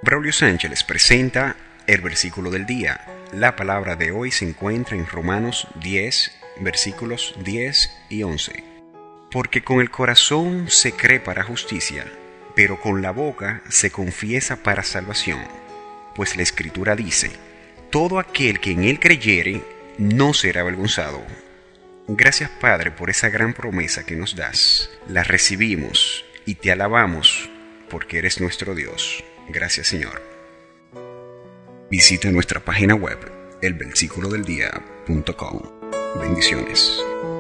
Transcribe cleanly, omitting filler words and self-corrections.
Braulio Sánchez les presenta el versículo del día. La palabra de hoy se encuentra en Romanos 10, versículos 10 y 11. Porque con el corazón se cree para justicia, pero con la boca se confiesa para salvación. Pues la Escritura dice, todo aquel que en él creyere no será avergonzado. Gracias, Padre, por esa gran promesa que nos das. La recibimos y te alabamos porque eres nuestro Dios. Gracias, Señor. Visita nuestra página web, elversículodeldia.com. Bendiciones.